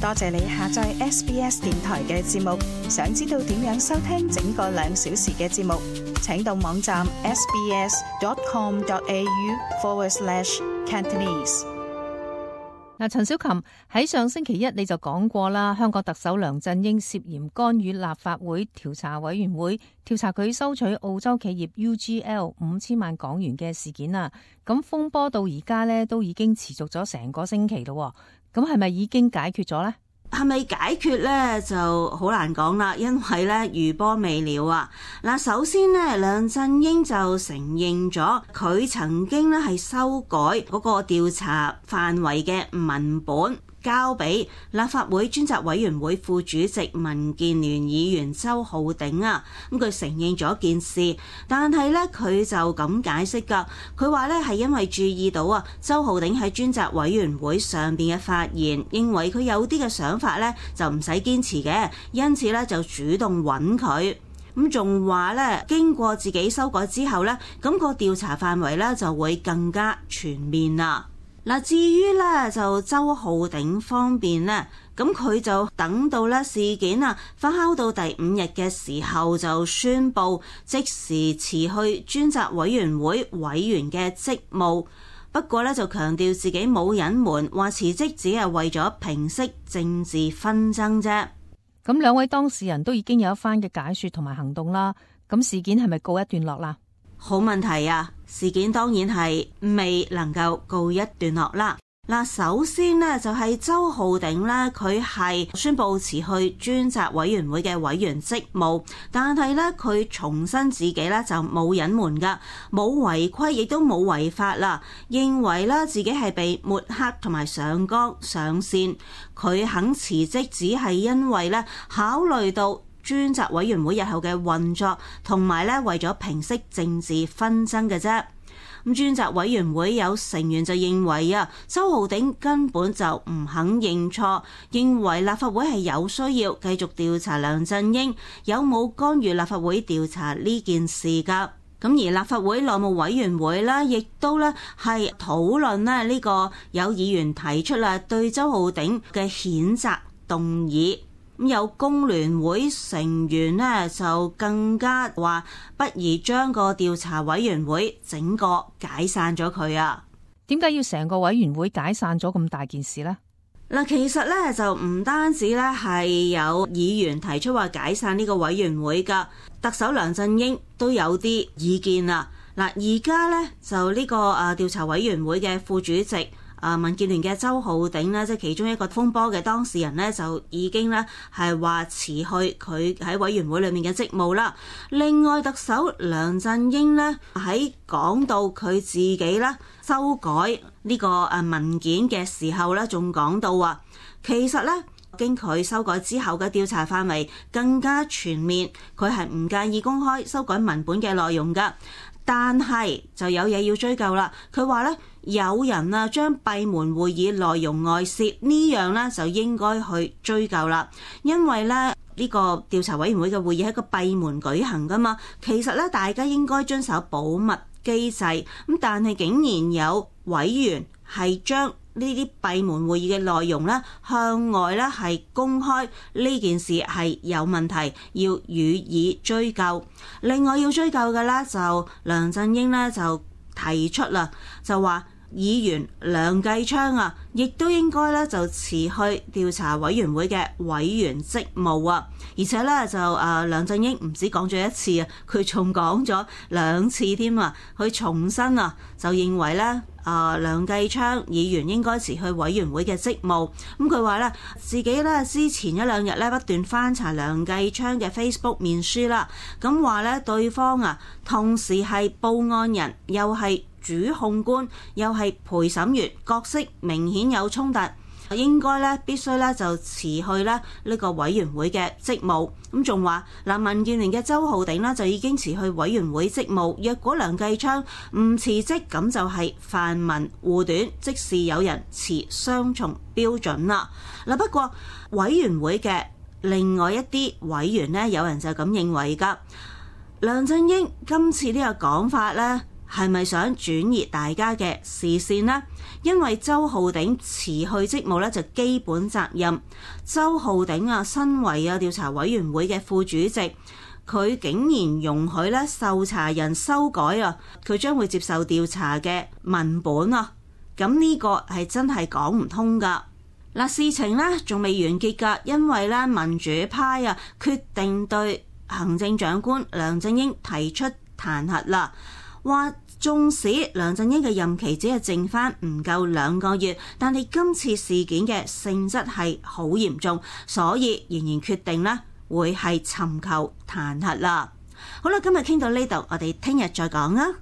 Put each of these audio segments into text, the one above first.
多謝你下載 SBS 電台嘅節目。想知道點樣收聽整個2小時嘅節目，請到網站 sbs.com.au/Cantonese。 陳小琴，喺上星期一你就講過啦，香港特首梁振英涉嫌干預立法會調查委員會調查佢收取澳洲企業 UGL 5000萬港元嘅事件啊。咁風波到而家呢都已經持續咗成個星期咯。咁係咪已經解決咗呢？ 係咪解決呢？就好難講啦，因為呢餘波未了啊！嗱，首先呢，梁振英就承認咗佢曾經呢係修改嗰個調查範圍嘅文本，交俾立法會專責委員會副主席民建聯議員周浩鼎啊。咁佢承認咗件事，但係呢，佢就咁解釋㗎。佢話呢係因為注意到啊，周浩鼎喺專責委員會上邊嘅發言，認為佢有啲嘅想法呢就唔使堅持嘅，因此呢就主動揾佢。咁仲話呢，經過自己修改之後呢，咁個調查範圍呢就會更加全面啦。嗱，至於咧就周浩鼎方面呢，咁佢就等到咧事件啊發酵到第5日嘅時候，就宣布即時辭去專責委員會委員嘅職務。不過咧就強調自己冇隱瞞，話辭職只係為咗平息政治紛爭啫。 咁兩位當事人都已經有一番嘅解說同埋行動啦。咁事件係咪告一段落啦？ 好問題啊！事件當然係未能夠告一段落啦。嗱，首先呢，就係周浩鼎呢，佢係宣布辭去專責委員會嘅委員職務，但係呢，佢重申自己呢就冇隱瞞噶，冇違規亦都冇違法啦，認為呢自己係被抹黑同埋上綱上線，佢肯辭職只係因為呢考慮到專責委員會日後嘅運作，同埋咧為咗平息政治紛爭嘅啫。咁專責委員會有成員就認為啊，周浩鼎根本就唔肯認錯，認為立法會係有需要繼續調查梁振英有冇干預立法會調查呢件事㗎。咁而立法會內務委員會呢，亦都咧係討論咧呢個有議員提出啦對周浩鼎嘅譴責動議。咁有工聯會成員呢，就更加話不如將個調查委員會整個解散咗佢啊！ 點解要成個委員會解散咗咁大件事呢？ 嗱，其實咧就唔單止咧係有議員提出話解散呢個委員會噶，特首梁振英都有啲意見啊！嗱，而家咧就呢個調查委員會嘅副主席。民建聯嘅周浩鼎呢，即係其中一個風波嘅當事人呢，就已經呢係話辭去佢喺委員會裏面嘅職務啦。另外，特首梁振英呢，喺講到佢自己呢修改呢個文件嘅時候呢，仲講到話，其實呢經佢修改之後嘅調查範圍更加全面，佢係唔介意公開修改文本嘅內容㗎。但係就有嘢要追究啦。佢話咧，有人啊將閉門會議內容外泄呢樣咧，就應該去追究啦。因為咧呢個調查委員會嘅會議係一個閉門舉行噶嘛，其實咧大家應該遵守保密機制。咁但係竟然有委員係將呢啲閉門會議嘅內容咧向外咧係公開，呢件事係有問題，要予以追究。另外要追究嘅咧就梁振英咧就提出啦，就話議員梁繼昌啊，亦都應該咧就辭去調查委員會嘅委員職務啊。而且咧就梁振英唔止講咗一次啊，佢仲講咗2次添啊，佢重申啊，就認為咧梁繼昌議員應該辭去委員會嘅職務。咁佢話咧自己咧之前1-2日咧不斷翻查梁繼昌嘅 Facebook 面書啦，咁話咧對方啊同時係報案人，又係主控官，又係陪審員，角色明顯有衝突，應該咧必須咧就辭去咧呢個委員會嘅職務。咁仲話嗱，民建聯嘅周浩鼎呢就已經辭去委員會職務，若果梁繼昌唔辭職，咁就係泛民護短，即是有人持雙重標準啦。嗱，不過委員會嘅另外一啲委員呢，有人就咁認為㗎。梁振英今次呢個講法呢， 係咪想轉移大家嘅視線呢？因為周浩鼎辭去職務咧，就基本責任。周浩鼎啊，身為調查委員會嘅副主席，佢竟然容許咧受查人修改佢將會接受調查嘅文本啊！咁呢個係真係講唔通噶。嗱，事情呢仲未完結噶，因為咧民主派決定對行政長官梁振英提出彈劾啦。話縱使梁振英嘅任期只係剩翻唔夠2個月，但係今次事件嘅性質係好嚴重，所以仍然決定呢會係尋求彈劾啦。好啦，今日傾到呢度，我哋聽日再講啊。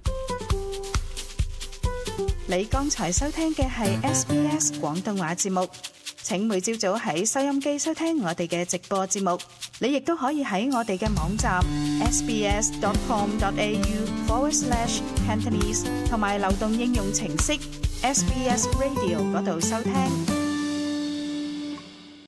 你剛才收聽嘅係 SBS 廣東話節目。請每朝早喺收音機收聽我哋嘅直播節目，你亦都可以喺我哋嘅網站 sbs.com.au/Cantonese 同埋流動應用程式 SBS Radio 嗰度收聽。